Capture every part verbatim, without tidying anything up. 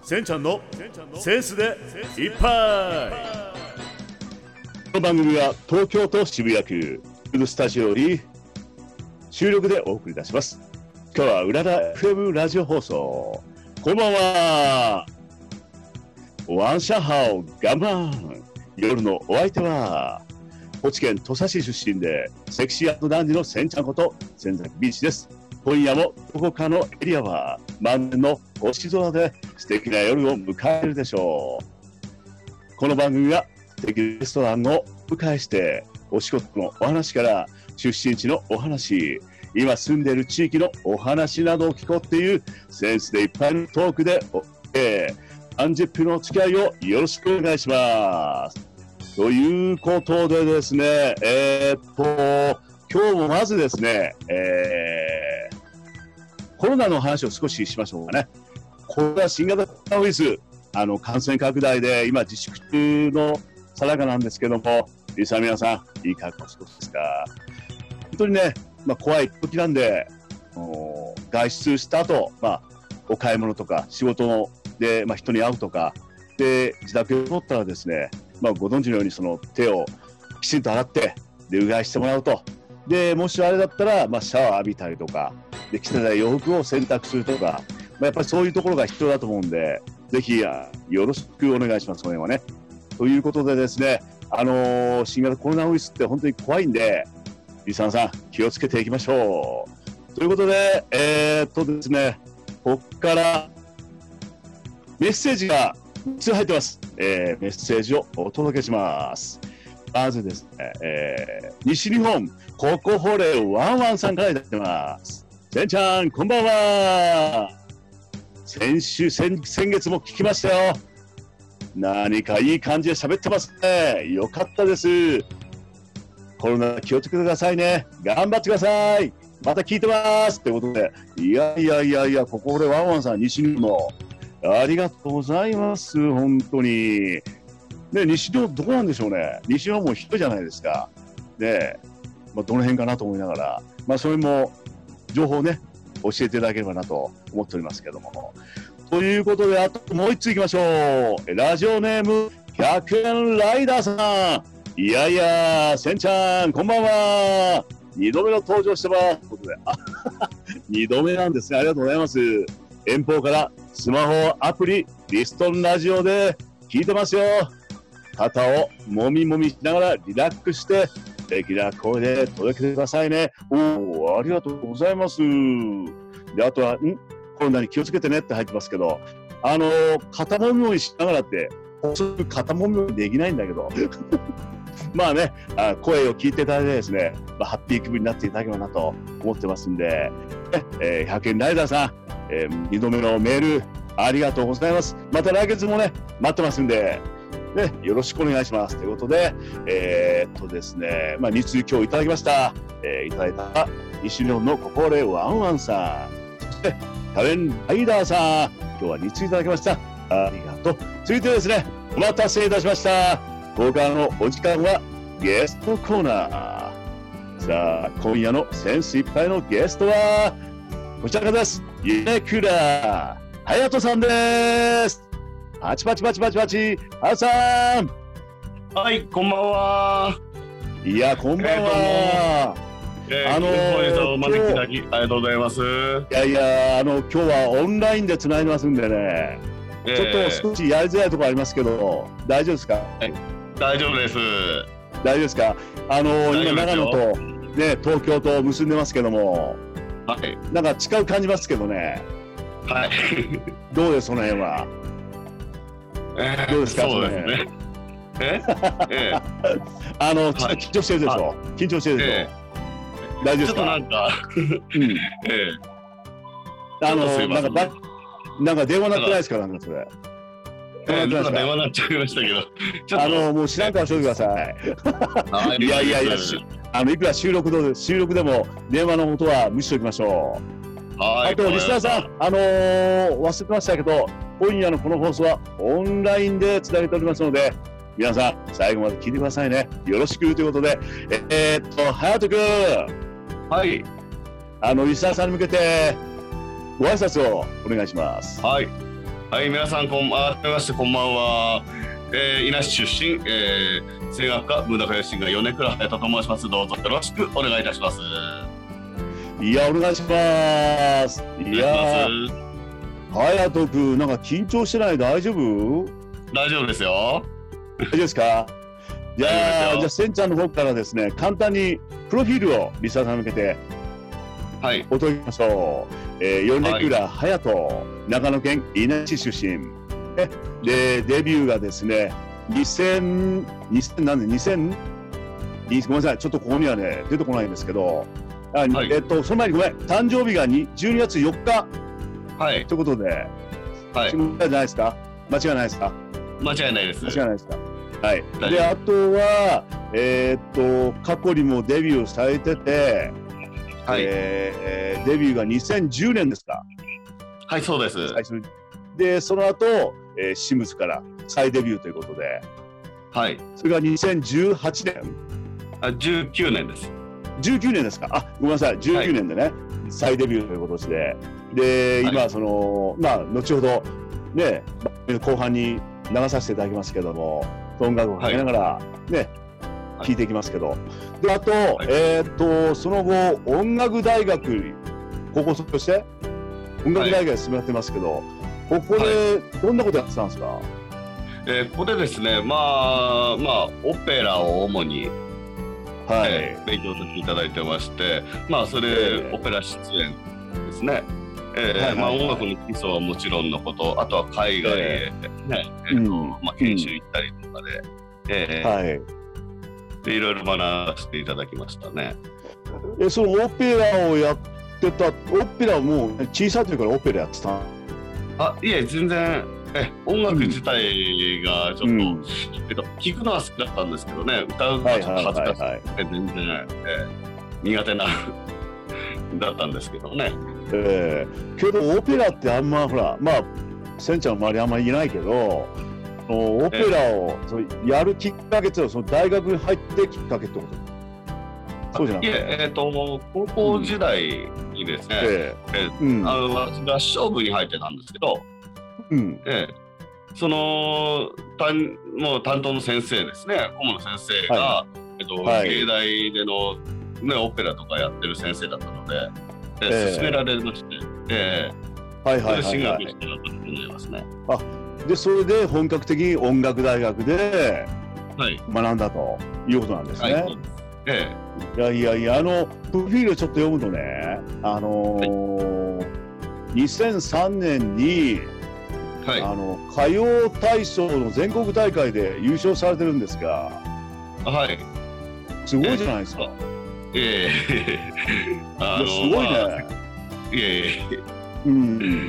せんちゃんのセンスでいっぱい。 この番組は東京都渋谷区スタジオより収録でお送りいたします。今日はうらら エフエム ラジオ放送。こんばんは。ワンシャハオガンバン。夜のお相手は高知県土佐市出身でセクシー&ダンディのせんちゃんこと千崎ビーチです。今夜もどこかのエリアは満面の星空で素敵な夜を迎えるでしょう。この番組は素敵なレストランをお迎えしてお仕事のお話から出身地のお話、今住んでいる地域のお話などを聞こうっていうセンスでいっぱいのトークで、えー、さんじゅっぷんのお付き合いをよろしくお願いします。ということでですね、えー、っと今日もまずですね、えー、コロナの話を少ししましょうかね。これは新型コロナウイルスあの感染拡大で今自粛中のさなかなんですけども、リスナー皆さんいいかお過ごしですか。本当にね、まあ、怖い時なんで外出した後、まあ、お買い物とか仕事で、まあ、人に会うとかで自宅に戻ったらですね、まあ、ご存知のようにその手をきちんと洗ってでうがいしてもらうと。でもしあれだったら、まあ、シャワー浴びたりとかで着てた洋服を洗濯するとか、まあ、やっぱりそういうところが必要だと思うんで、ぜひよろしくお願いします。その辺はね。ということでですね、あのー、新型コロナウイルスって本当に怖いんで、リスナーさん気をつけていきましょう。ということで、えー、っとですね、ここからメッセージがみっつ入ってます。えー、メッセージをお届けします。まずですね、えー、西日本ココホレワンワンさんからいただいてます。せんちゃんこんばんは。先週 先, 先月も聞きましたよ。何かいい感じで喋ってますね。よかったです。コロナ気をつけてくださいね。頑張ってください。また聞いてますってことで、いやいやいやいや、ここでワンワンさん西日本のありがとうございます。本当にね、西日本どこなんでしょうね。西日本も人じゃないですかね。まあ、どの辺かなと思いながら、まあ、それも情報をね教えていただければなと思っておりますけども。ということで、あともう一ついきましょう。ラジオネームひゃくえんライダーさん。いやいや、せんちゃんこんばんは。にどめの登場してますということで、にどめなんですね。ありがとうございます。遠方からスマホアプリリストンラジオで聞いてますよ。肩をもみもみしながらリラックスして素敵な声で届けてくださいね。おー、ありがとうございます。で、あとはんコロナに気をつけてねって入ってますけど、あのー、肩もみもみしながらって肩もみもみできないんだけどまあね、あ声を聞いていただいてですね、まあ、ハッピー気分になっていただければなと思ってますんで、ねえー、ひゃくえんライダーさん、えー、にどめのメールありがとうございます。また来月もね待ってますんで、ね、よろしくお願いしますということで、えー、っとですね、まあ、につい今日いただきました。えー、いただいた西日本のここでワンワンさん、そしてカレンライダーさん、今日はについただきました。ありがとう。続いてですね、お待たせいたしました。ここからのお時間はゲストコーナー。さあ今夜のセンスいっぱいのゲストはこちらです。米倉隼人さんです。パチパチパチパチパチ、あさん。 はい、こんばんは。 いや、こんばんは。 えー、あのー、お招きいただきありがとうございます。 いやいや、あの今日はオンラインでつないでますんでね、えー、ちょっと少しやりづらいところありますけど、大丈夫ですか？ はい、大丈夫です。 大丈夫ですか？あのー、今長野とね東京と結んでますけども、 はい、 なんか近く感じますけどね。 はい。 どうですその辺は？ えー、 どうですか？ そうですね。え？えー、 あの、はい、緊張してるでしょ？緊張してるでしょ？えー大丈夫ですか？ ちょっとなんか、うん、ええ、あのなんかばなんか電話鳴ってないですか？なんかそれ。 えー、なんか電話鳴っちゃいましたけど、 ちょっとあのもう知らんからしといてください。いやいやいや、あのいくら収録で収録でも電話の音は無視しておきましょう。はい。あとリスナーさん、あのー、忘れてましたけど、今夜のこの放送はオンラインでつなげておりますので。皆さん最後まで聞いてくださいね。よろしくということで、えー、っと隼人君、 はい、 あのリスナーさんに向けてご挨拶をお願いします。 はい、 はい、皆さんこん改めましてこんばんは。えー、伊那市出身、えー、声楽家文高吉が米倉隼人と申します。どうぞよろしくお願いいたします。 いや、お願いします。いやー、隼人君、なんか緊張してない？大丈夫？ 大丈夫ですよ。 大丈夫ですか？じゃあ、じゃあ、せんちゃんの方からですね、簡単にプロフィールをリスナーさんに向けてはいお届けしましょう。えー、米倉隼人、長野県伊那市出身。で、デビューがですね、にせん、にせん何年、にせん、ごめんなさい、ちょっとここにはね、出てこないんですけど、あ、はい、えっと、その前にごめん、誕生日がじゅうにがつよっか、 はい、 ということで、 はい、 間違いないですか？間違いないですか？ 間違いないです。 間違いないですか？はい。で、あとは、えー、っと、過去にもデビューされてて、はい、えー、デビューがにせんじゅうねんですか？ はい、そうです。 最初にで、その後、えー、シムズから再デビューということで、 はい。 それがにせんじゅうはちねん。 あ、じゅうきゅうねんです。 じゅうきゅうねんですか？あ、ごめんなさい、じゅうきゅうねんでね、はい、再デビューということで、で、今、はい、その、まあ、後ほど、ね、後半に流させていただきますけども、音楽をかけながら、ね、はい、聴いていきますけど、で、あと、はい、えー、っと、その後、音楽大学、高校卒業して、音楽大学で進めてますけど、はい、ここでどんなことやってたんですか？はい、 えー、ここでですね、まあ、まあ、オペラを主に、はい、えー、勉強させていただいてまして、まあ、それ、えー、オペラ出演ですね。えー、まあ、音楽の基礎はもちろんのこと、あとは海外へ、ね、えー、えーと、うん、まあ、研修行ったりとかで、えー、はい、で、いろいろ学ばせていただきましたね。 え、そのオペラをやってた、オペラも小さい時からオペラやってた？ あ、いえ、全然、え、音楽自体がちょっと、うん、えっと、聴くのは好きだったんですけどね、歌うのはちょっと恥ずかしくて、全然、えー、苦手なだったんですけどね。 えー、けど、オペラってあんま、ほら、まあ、せんちゃんの周りあんまりいないけど、オペラを、えー、そうやるきっかけっていうのは、その大学に入ってきっかけってこと？そうじゃなくて。 いえ、えーと、高校時代にですね、うん、えーうん、あの合唱部に入ってたんですけど、うんえー、その担もう担当の先生ですね、顧問の先生が、はい、えーとはい、芸大での、ね、オペラとかやってる先生だったので、えーえー、勧められまして、えー、はいはいはいはい、それで進学してたと思いますね。 あ、でそれで本格的に音楽大学で学んだということなんですね。はいはい、ええ、いやいやいや、あのプロフィールをちょっと読むとね、あのーはい、にせんさんねんに、はい、あの歌謡大賞の全国大会で優勝されてるんですが、はい、すごいじゃないですか。 ええあのすごいね。まあ、 いえいえ。 うん。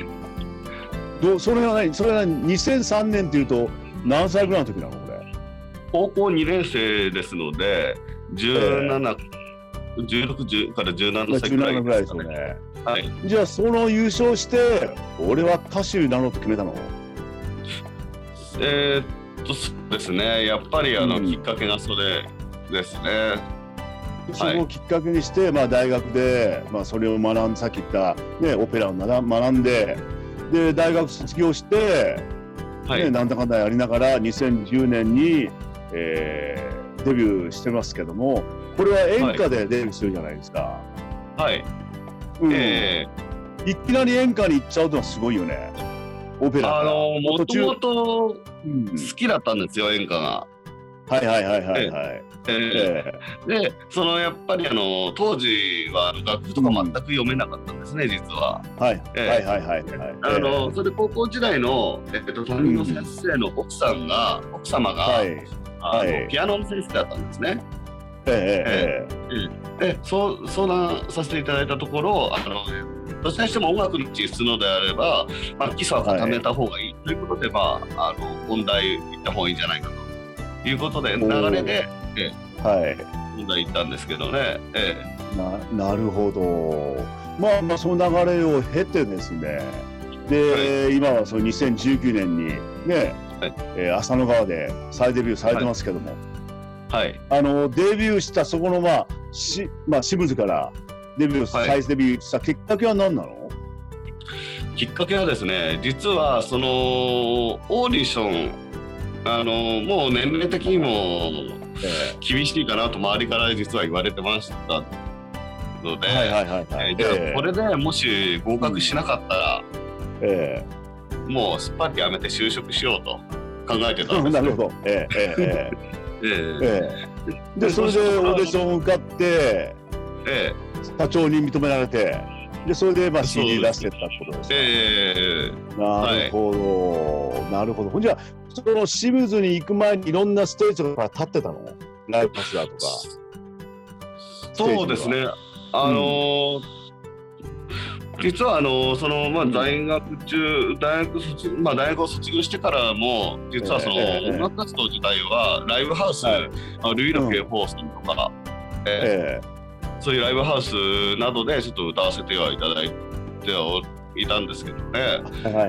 どそれは何？それはにせんさんねんっていうと何歳ぐらいの時なのこれ？ 高校にねん生ですので。じゅうなな、えー、じゅうろくからじゅうななさいくらいですかね。じゅうななぐらいですよね。はい。 じゃあその優勝して俺は歌手になろうと決めたの？ えー、っとそうですね。やっぱりあの、うん、きっかけがそれですね。 それをきっかけにして、はい、まあ大学でまあそれを学んさっき言ったねオペラを学んでで大学卒業して、はい、ね、なんだかんだやりながらにせんじゅうねんに、えーデビューしてますけども、これは演歌でデビューするじゃないですか。 はい。 うん、えー、いきなり演歌に行っちゃうのはすごいよね。オペラ。 あのもともと好きだったんですよ、うん、演歌が。 はいはいはいはいはい。 えーえー、で、そのやっぱりあの当時は楽譜とか全く読めなかったんですね、うん、実は。 はい、えー、はいはいはいはい。 あの、えー、それで高校時代のえっと担任の先生の奥さんが、うん、奥様が。はい、あのはい、ピアノの先生だったんですね。ええええええ、そう相談させていただいたところ、あのどちらにしても音楽に進むのであれば、まあ、基礎は固めた方がいいということで、はい、まあ、あの音大行った方がいいんじゃないかということで流れで、ええはい、音大行ったんですけどね。ええ、な, なるほど。まあまあその流れを経てですね。で、はい、今はそのにせんじゅうきゅうねんにね。はいえー、浅野川で再デビューされてますけども、はい、あのデビューしたそこのまあしまあシムズからデビュー、はい、再デビューしたきっかけは何なの？ きっかけはですね、実はそのオーディション、あのもう年齢的にも厳しいかなと周りから実は言われてましたので、はいはいはいはい、じゃあこれでもし合格しなかったら、えー、もうすっぱりやめて就職しようと考えてたんです。 なるほど。えーえーえーえー、でそれでオーディション受かって、えー、社長に認められて、でそれでまあ シーディー 出してったってことですね。えー、なるほど、はい、なるほど。ほんじゃその清水に行く前にいろんなステージとか立ってたの？ライブハウスだとか。 そうですね。あのーうん、実はあのー、そのまあ大学中、大学卒、まあ大学を卒業してからも実はその音楽活動自体はライブハウス、はい、あルイロケフォーさんとか、うんえーえー、そういうライブハウスなどでちょっと歌わせてはいただいてはいたんですけどね。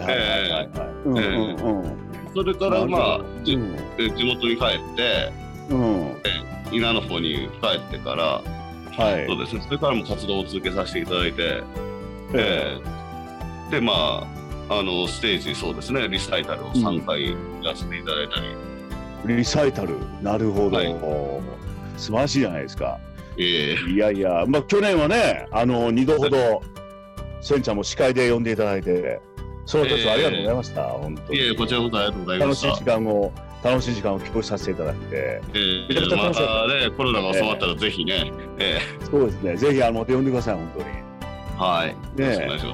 それからまあ、うん、地元に帰って、うん、伊那の方に帰ってから、はい、そうですね、それからも活動を続けさせていただいて、えー、でまああのステージそうですねリサイタルをさんかいやらせていただいたり、 うん、リサイタルなるほど、はい、素晴らしいじゃないですか。えー、いやいや、まあ、去年はねあのにどほどせんちゃんも司会で呼んでいただいてその時はありがとうございました、えー、本当に。いやこちらこそありがとうございました。 楽しい時間を楽しい時間を過ごさせていただいて、えー、またねコロナが収まったらぜひね、えー、そうですね、ぜひあの呼んでください本当に。 はい。 ね、お願いします。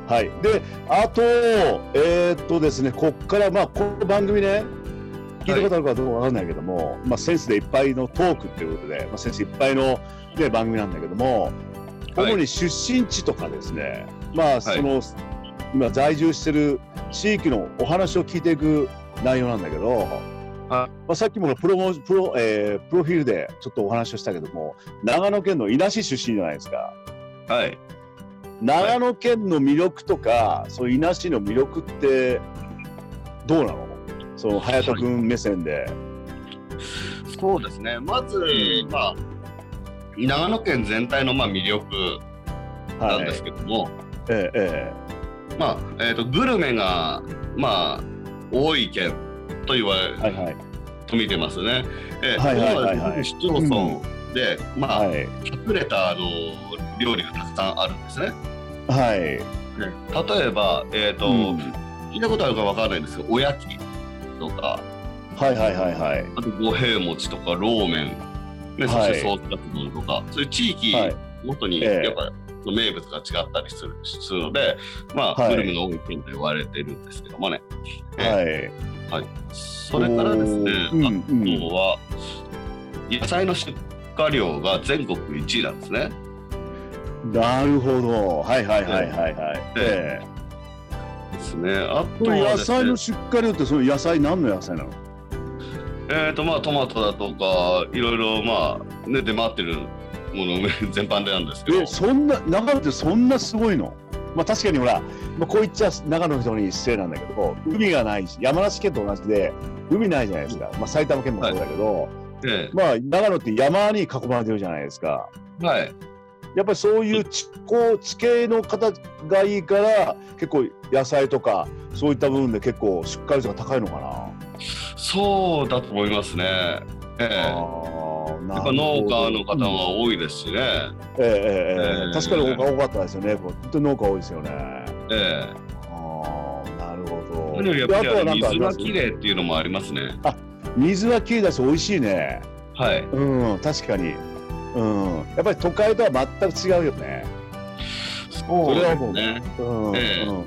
はい。で、あとえー、っとですね、こっからまあこの番組ね、聞いたことあるかどうかわかんないけども、はい、まあセンスでいっぱいのトークっていうことで、まあセンスいっぱいのね番組なんだけども、はい、主に出身地とかですね、まあその、はい、今在住してる地域のお話を聞いていく内容なんだけど、はいまあ、さっきもプロモプロ、えー、プロフィールでちょっとお話をしたけども、長野県の伊那市出身じゃないですか。 はい。 長野県の魅力とか、はい、そういう伊那市の魅力ってどうなの？その隼人君目線で、はい。 そうですね。まず、まあ長野県全体のまあ魅力なんですけども、はい、えええまあえっ、ー、とグルメがまあ多い県と言われ、はいはい、と見てますね。えー、はいはいはいはい、市町村で、うん、まあ、はい、隠れたあの料理がたくさんあるんですね。 はい。 ね、例えばえっ、ー、と、うん、聞いたことあるかわからないんですけど、おやきとか、 はいはいはいはい。 あと五平餅とかローメン、ね、そしてソースカツ丼とか、はい、そういう地域ごとにやっぱり名物が違ったりする、するので、まあ、はい、グルメが多い県と言われてるんですけどもね。はい。はい、それからですね、あとは、うんうん、野菜の出荷量が全国いちいなんですね。 なるほど。はいはいはいはいはい。 えー、ですね。あとは野菜の出荷量ってその野菜何の野菜なの？ えっとまあトマトだとかいろいろまあね出回ってるもの全般でなんですけど。 え、そんな長野ってそんなすごいの？まあ確かにほら、まあ、こう言っちゃ長野の人に失礼なんだけど、海がないし、山梨県と同じで海ないじゃないですか。まあ埼玉県もそうだけど、はいええ、まあ長野って山に囲まれてるじゃないですか。 はい。 やっぱりそういう地候地形の方がいいから結構野菜とかそういった部分で結構出荷率が高いのかな。 そうだと思いますね。ええ、あやっぱ農家の方が多いですしね。ええええええ、確かに多かったですよね。本当に農家多いですよね。 ええ、 ああなるほど。 何よりやっぱり水がきれいっていうのもありますね。 あ水はきれいだし美味しいね。 はい。 うん確かに。うん、やっぱり都会とは全く違うよね。 そうですね。 うんええうんうん、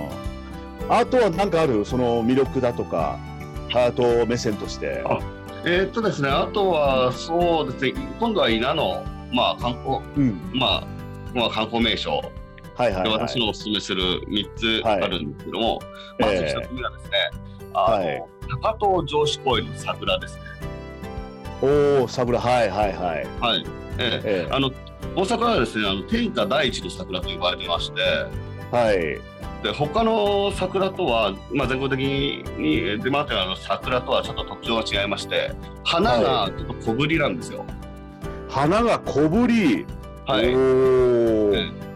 あとは何かあるその魅力だとかハート目線として。 あえー、っとですねあとはそうですね今度は伊那のまあ観光、うん、まあまあ観光名所、はいはいはい、私のおすすめするみっつあるんですけども、はい、まずひとつめはですね、えー、あの、はい、高遠城址公園の桜ですね。 おお桜はいはいはい。 はい。えーえー、あの大阪はですねあの天下第一の桜と呼ばれてまして、 はい、 で他の桜とは、まあ、全国的に出回っているあの桜とはちょっと特徴が違いまして花がちょっと小ぶりなんですよ。 花が小ぶりはい、えー、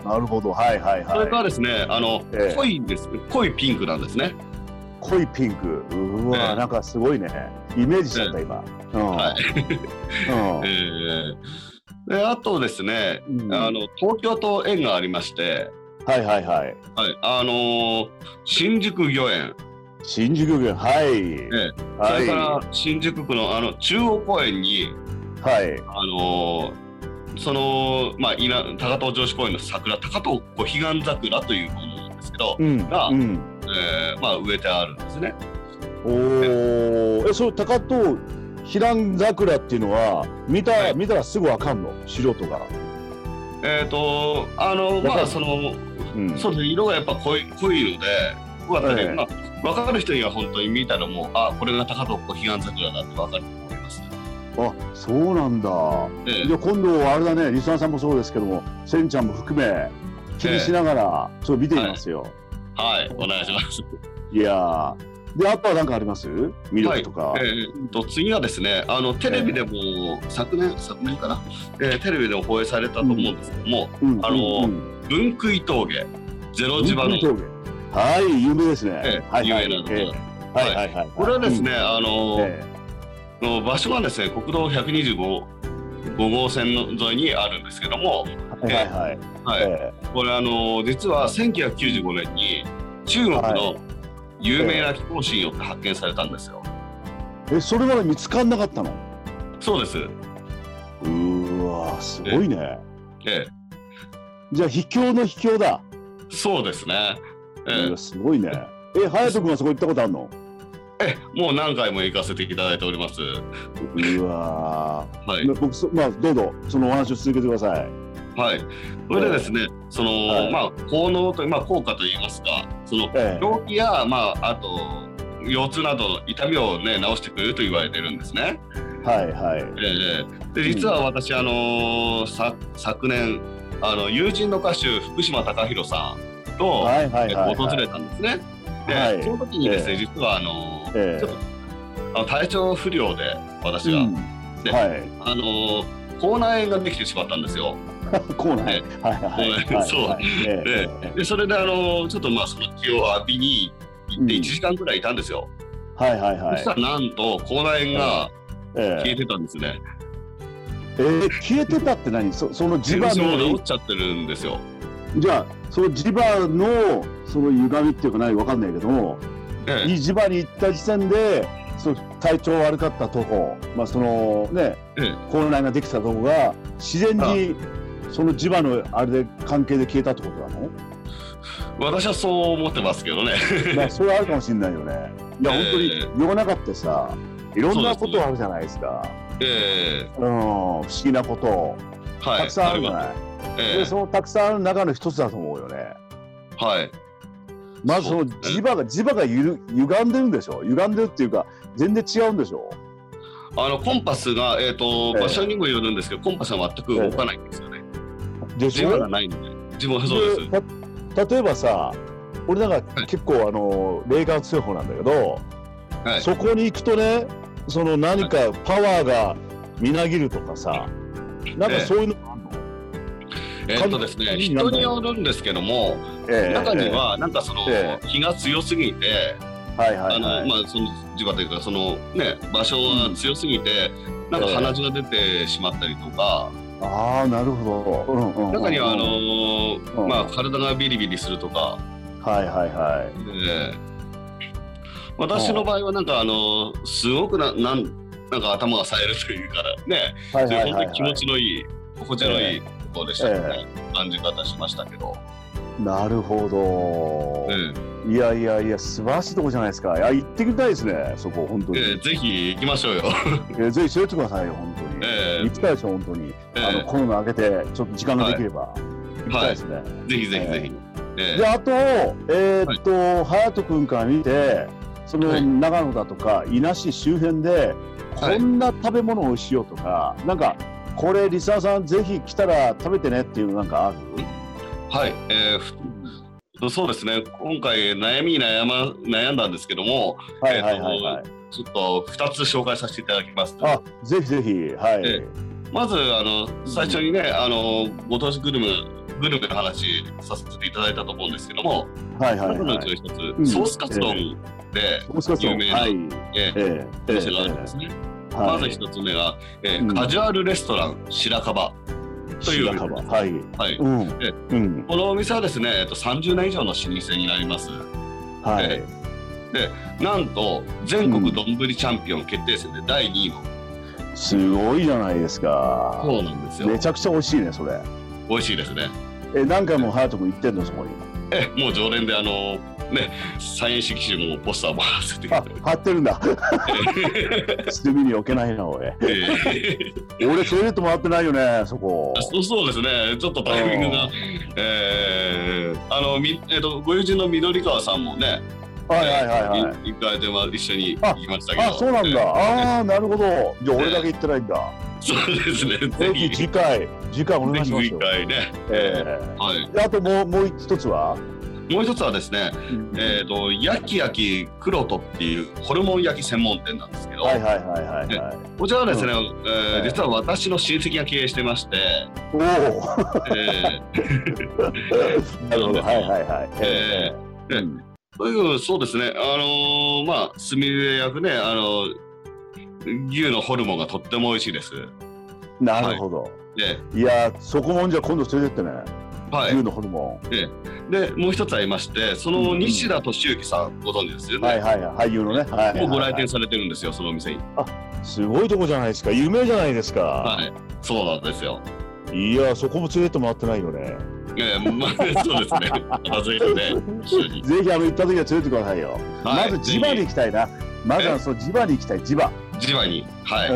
なるほど、はいはいはい。 それからですね、あの、 ええ、 濃いです、濃いピンクなんですね。 濃いピンク、うわ、ええ、なんかすごいね。イメージしちゃった、ええ、今。うん、はい。 うん、えー、で、あとですね、うん、あの東京と縁がありまして、 はいはいはい。はい、 あのー、新宿御苑。 新宿御苑、はい。 ええ、それから新宿区のあの中央公園に、 はい。 あのー、その、まあ、高遠城址公園の桜、高遠小彼岸桜というものなんですけど、うん、が、うん、えーまあ、植えてあるんですね。 おー、え、その高遠彼岸桜っていうのは見た、はい、見たらすぐわかんの、素人が。 えっ、ー、とあのまあその、うん、そうですね、色がやっぱ濃い濃いので、こうやって、えー、まあ、分かる人には本当に見たらもう、あ、これが高遠小彼岸桜だって分かると思います。 あ、そうなんだ。ええ、じゃあ今度あれだね、リスナーさんもそうですけども、せんちゃんも含め気にしながらちょっと見てみますよ。 はい、はい、お願いします。 いやー、であとは何かあります？魅力とか。 はい、えー、と次はですね、あのテレビでも、えー、昨年昨年かな、えー、テレビでも放映されたと思うんですけども、うん、あの、うん、分杭峠、ゼロ地場の、 はい、有名ですね。 えー、はい、有名なところ。はいはいはい。これはですね、うん、あの、えーの場所はですね、国道ひゃくにじゅうご号線の沿いにあるんですけども、 はいはいはい、 はいえー、これあの実はせんきゅうひゃくきゅうじゅうごねんに中国の有名な飛行士によって発見されたんですよ。 えー、それまで見つかんなかったの？ そうです。 うーわ、すごいね。 ええ、 じゃあ秘境の秘境だ。 そうですね。 ええ、すごいね。え、隼人君はそこ行ったことあるの？ え、もう何回も行かせていただいております。 うわー、 はい、 僕そ、まあ、どうぞそのお話を続けてください。 はい、それでですね、その、はい、まあ効能と、まあ、効果といいますか、その病気や、まあ、あと腰痛などの痛みをね治してくれると言われてるんですね。 はいはい。 えー、で実は私、うん、あのー、さ昨年あの友人の歌手福島貴弘さんと、はいはいはいはい、訪れたんですね。で、はい、その時にですね、えー、実はあのーえー、ちょっとあの体調不良で私が、うん、で、はい、あのー、口内炎ができてしまったんですよ。 口内炎、はいはいはい、 そう、はい、で, でそれであのー、ちょっとまあその気を浴びに行っていちじかんくらいいたんですよ。 うん、はいはいはい。 そしたらなんと口内炎が消えてたんですね。 えー、えー、消えてたって何？そ, その磁場の治っちゃってるんですよ。 じゃあその磁場のその歪みっていうか何わかんないけども、ええ、磁場に行った時点でその体調悪かったとこ、まあそのね、ええ、口内ができたとこが自然にその磁場のあれで関係で消えたってことなの？ 私はそう思ってますけどね。 まあそれはあるかもしれないよね。いや、えー、本当に世の中ってさ、いろんなことあるじゃないですか。 えー、 うん、不思議なこと、はい、たくさんあるじゃない。えー、でそのたくさんある中の一つだと思うよね。 はい。 まずその磁場が、磁場がゆる歪んでるんでしょ。歪んでるっていうか全然違うんでしょ。 あのコンパスが、えーとえー、場所にもよるんですけど、コンパスは全く動かないんですよね。えー、で磁場がないので。自分はそうです。 例えばさ、俺なんか結構、はい、あの霊感強い方なんだけど、はい、そこに行くとね、その何かパワーがみなぎるとかさ、なんかそういうのがあるの？ えー、っとですね、人によるんですけども、えー、中にはなんかその、えー、気が強すぎて、はいはいはい、あのまあその磁場というかそのね場所が強すぎて、うん、なんか鼻血が出てしまったりとか。 ああ、なるほど。うんうんうんうん、 中にはあのーうん、まあ体がビリビリするとか。 はいはいはい。 えー、私の場合はなんかあのー、すごくななんなんか頭が冴えるというからね、はいはいはいはい、本当に気持ちのいい心地のいいところでしたね、えー、感じ方しましたけど。 なるほど、えー、いやいやいや素晴らしいところじゃないですか。いや行ってみたいですね、そこ本当に、えー、ぜひ行きましょうよ。 えー、ぜひ連れてくださいよ本当に、えー、行きたいですよ本当に、えー、あのコロナ明けてちょっと時間ができれば、はい、行きたいですね、はい、 ぜひぜひぜひ、えー、 であとえー、っと、はい、隼人君から見てその長野だとか伊那市周辺でこんな食べ物美味しいよとか、なんかこれリスナーさんぜひ来たら食べてねっていうのなんかある？ はい、えー、そうですね、今回悩みに悩、ま、悩んだんですけども、はいはいはいはい、えー、ちょっとふたつ紹介させていただきます。 あ、ぜひぜひ、はい、 えー、まずあの最初にね、うん、あのご当地グルメグルメの話させていただいたと思うんですけども、 はいはいはい、 中のうちの一つ、うん、ソースカツ丼で有名なお店があるんですね。まず一つ目が、えーうん、カジュアルレストラン白樺という白樺、はいはいうんでうん、このお店はですね、えっと、さんじゅうねん以上の老舗になります。 はい、 で, でなんと全国丼チャンピオン決定戦でだいにいの、 うん、すごいじゃないですか。 そうなんですよ。 めちゃくちゃ美味しいねそれ。 美味しいですね。 え何回も隼人君行ってんのそこに。 えもう常連であのね、サイン色紙もポスターも貼らせていただいて。 貼ってるんだ。隅に置けないな俺。えー、俺連れてってもらってないよねそこ。 そうそうですね。ちょっとタイミングが、えー、あのみえっ、ー、とご友人の緑川さんもね。 はいはいはいはい。 一回では一緒に行きましたけど。 あ、そうなんだ。えー、ああなるほど。じゃあ俺だけ行ってないんだ。 そうですね。 ぜひ次回次回お願いしますよ。 次回ね。 えー、はい。あともうもう一つは。 もう一つはですね、うん、えっ、ー、と焼き焼き黒とっていうホルモン焼き専門店なんですけど、 はいはいはいはい、はい、 こちらはですね、うんえー、実は私の親戚が経営してまして、 おお、えー、なるほど、はいはいはい、 えー、で、というそうですね、あのー、まあ炭で焼くね、あのー、牛のホルモンがとっても美味しいです。 なるほど。はい、いやそこもんじゃ今度連れてってね。はい、牛のホルモン。 で、でもう一つありまして、その西田敏行さんご存知ですよね。 はいはいはい、俳優のね。はいはいはい、 もうご来店されてるんですよ、そのお店に。 あ、すごいとこじゃないですか。有名じゃないですか。 はい、そうなんですよ。 いや、そこも連れてってもらってないよね。 えー、まあ、そうですね。まずいですね。 ぜひあの行った時は連れてってくださいよ。はい、まず地場に行きたいな。まずはその地場に行きたい、地場。 地場に。はい。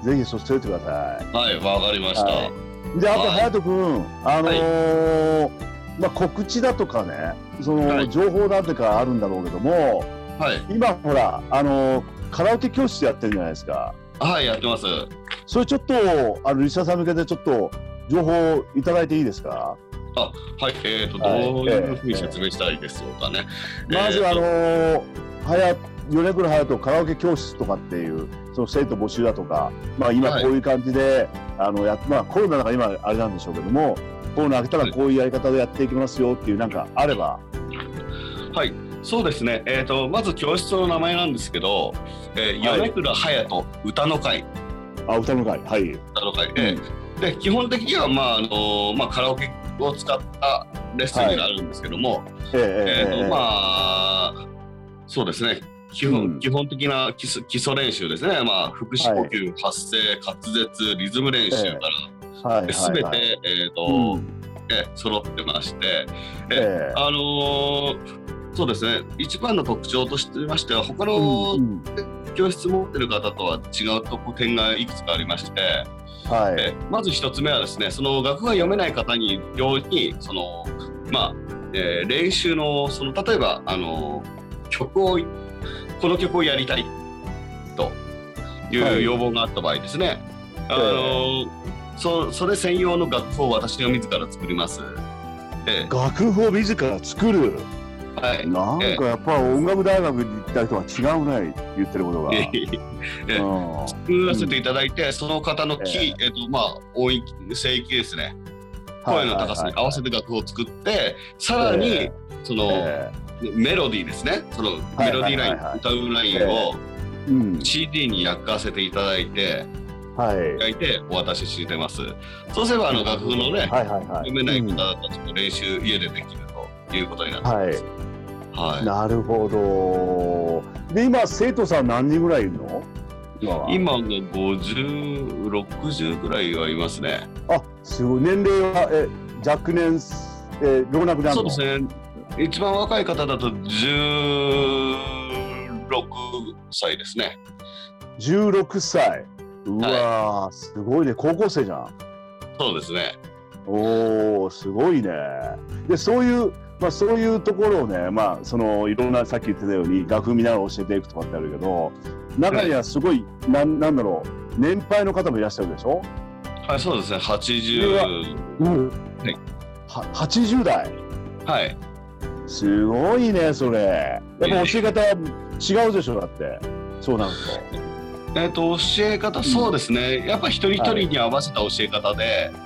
うん。ぜひそ連れてってください。 はい、わかりました。はい、 であと隼人君、あのーはいまあ、告知だとかねその、はい、情報だとかあるんだろうけども、はい、今ほら、あのー、カラオケ教室やってるじゃないですか。 はいやってます。 それちょっとあのリスナーさん向けてちょっと情報いただいていいですか。 あはいえーと、はい、どういうふうに説明したいですかね。 えー、まずあのー、はや米倉隼人カラオケ教室とかっていうその生徒募集だとか、まあ、今こういう感じで、はい、あのやまあ、コロナだから今あれなんでしょうけどもコロナ明けたらこういうやり方でやっていきますよっていうなんかあれば。 はいそうですね、えーと、まず教室の名前なんですけど、えー、米倉隼人歌の会。 あ歌の会はい歌の会、えー、で基本的には、まああのーまあ、カラオケを使ったレッスンになるんですけども、はいえーとえー、まあそうですね基本、うん、基本的な基礎、基礎練習ですね、まあ、腹式呼吸、はい、発声、滑舌、リズム練習からすべ、えーはいはいはい、て、えーとうんえー、揃ってまして、えー、あのー、そうですね一番の特徴としてましては他の教室持ってる方とは違うとこ点がいくつかありまして、はいえー、まず一つ目はですねその楽譜が読めない方に用にその、まあえー、練習のその例えば、あのー、曲をこの曲をやりたいという要望があった場合ですね、はい、あのそ, それ専用の楽譜を私が自ら作ります。 えー、楽譜を自ら作る、はい、なんかやっぱ音楽大学に行った人は違うね言ってることが、えーえー、作らせていただいて、うん、その方のキー、えーえーとまあ、音域声域ですね声の高さに合わせて楽譜を作って、はいはいはい、さらに、えー、その、えーメロディーですねそのメロディーライン、はいはいはいはい、歌うラインを シーディー に焼かせていただいて、はい、焼いてお渡ししてます。そうすればあの楽譜のね、はいはいはい、読めない方たちも練習家でできるということになってます、 はいはい、なるほど。で今生徒さん何人ぐらいいるの？ 今は今がごじゅう、ろくじゅうぐらいはいますね。 あすごい。年齢はえ若年、え老若男女？ そうですね一番若い方だとじゅうろくさいですね。 じゅうろくさい。うわー、はい、すごいね。高校生じゃん。 そうですね。 おー、すごいね。で、そういう、まあ、そういうところをね、まあ、そのいろんなさっき言ってたように楽譜見ながら教えていくとかってあるけど、中にはすごい、はい、な, なんだろう年配の方もいらっしゃるでしょ。 はい、そうですね。はちじゅう、 うん、はい、ははちじゅう代。 はい。 すごいねそれ。やっぱ教え方違うでしょだってそうなると。 えっと教え方そうですね、うん、やっぱ一人一人に合わせた教え方で、はい、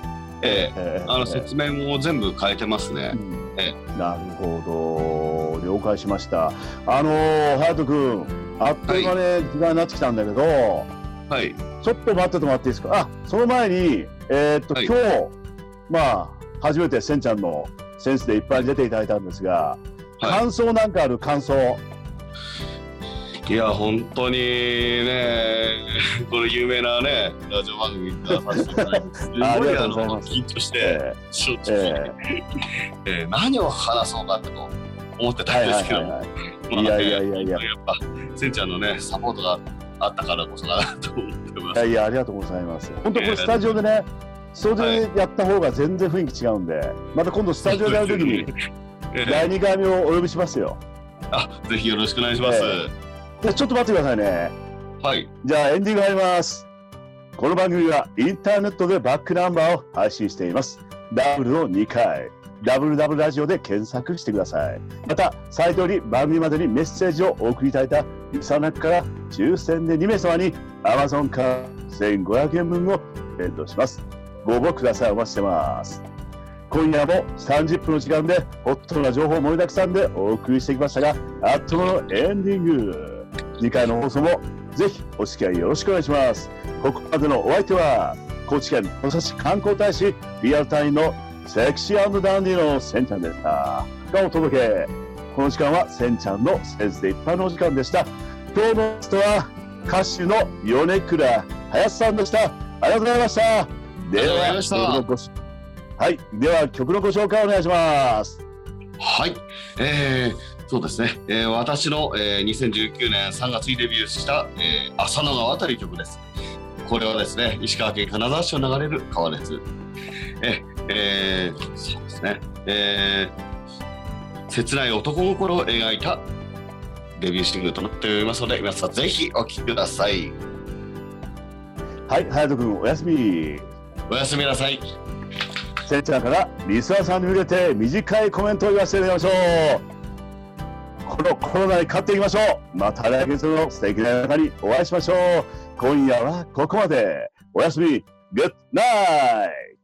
ええー、あの説明も全部変えてますね。うん、 ええ、なるほど、了解しました。あのー、隼人君、あっという間ね、時間になってきたんだけど、はい、ちょっと待っててもらっていいですか。あ、その前に、えー、っと、はい、今日、まあ、初めてせんちゃんのセンスでいっぱい出ていただいたんですが、はい、感想なんかある？感想。 いや本当にね、これ有名なねラジオ番組がさせていただいてすごいあの緊張して、えー、正直、えーえー、何を話そうかと思ってたんですけど、いやいやいやいや、 やっぱせんちゃんのねサポートがあったからこそかなと思ってます。 いやいや、ありがとうございます。本当これスタジオでね、スタジオでやった方が全然雰囲気違うんで、また今度スタジオでやるときにだいにかいめをお呼びしますよ。 あ、ぜひよろしくお願いします。 えー、ちょっと待ってくださいね。 はい。 じゃあエンディング入ります。この番組はインターネットでバックナンバーを配信しています。ダブルのにかい、ダブルダブルラジオで検索してください。また、サイトより番組までにメッセージをお送りいただいたリスナーの中から抽選でにめいさまに Amazon カードせんごひゃくえんぶんをプレゼントします。ご応募ください。お待ちしてます。今夜もさんじゅっぷんの時間でホットな情報盛りだくさんでお送りしてきましたが、あっという間のエンディング。次回の放送もぜひお付き合いよろしくお願いします。ここまでのお相手は高知県土佐市観光大使リアル隊員のセクシー&ダンディのせんちゃんでしたがお届け。この時間はせんちゃんのセンスでいっぱいのお時間でした。今日のゲストは歌手の米倉隼さんでした。ありがとうございました。では曲のごはい、では曲のご紹介お願いします。 はい、えー、そうですね、えー、私の、えー、にせんじゅうきゅうねんさんがつにデビューした、えー、浅野川という曲です。これはですね、石川県金沢市を流れる川です。ええー、そうですね、えー、切ない男心を描いたデビューシングルとなっておりますので、皆さんぜひお聴きください。 はい、隼人君おやすみ。 おやすみなさい。 せんちゃんからリスナーさんに向けて短いコメントを言わせていただきましょう。このコロナに勝っていきましょう。また来月の素敵な中にお会いしましょう。今夜はここまで。おやすみ。グッナイト。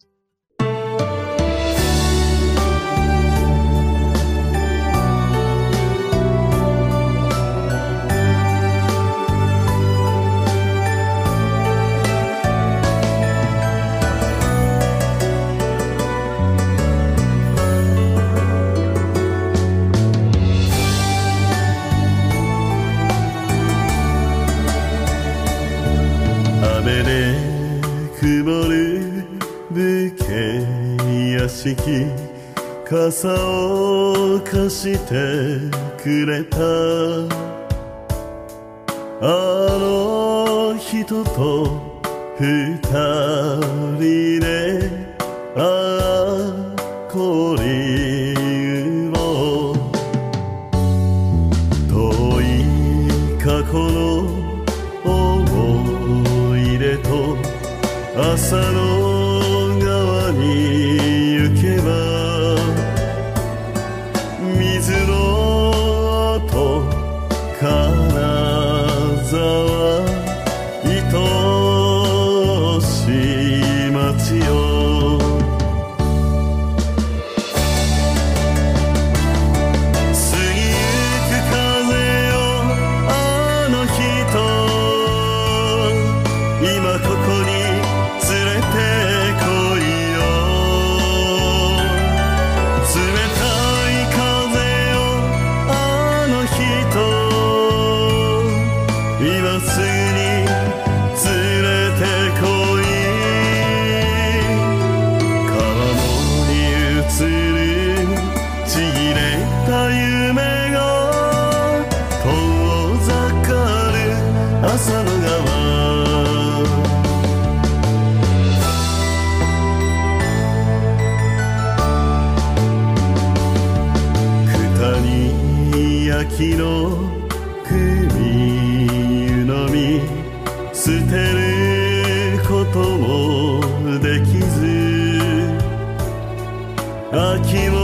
雨で曇る武家屋敷、傘を貸してくれたあの人と二人でああこりを遠い過去の思い出と浅野川に行けば水の音金沢愛しい街よ秋の組湯飲み捨てることもできず秋も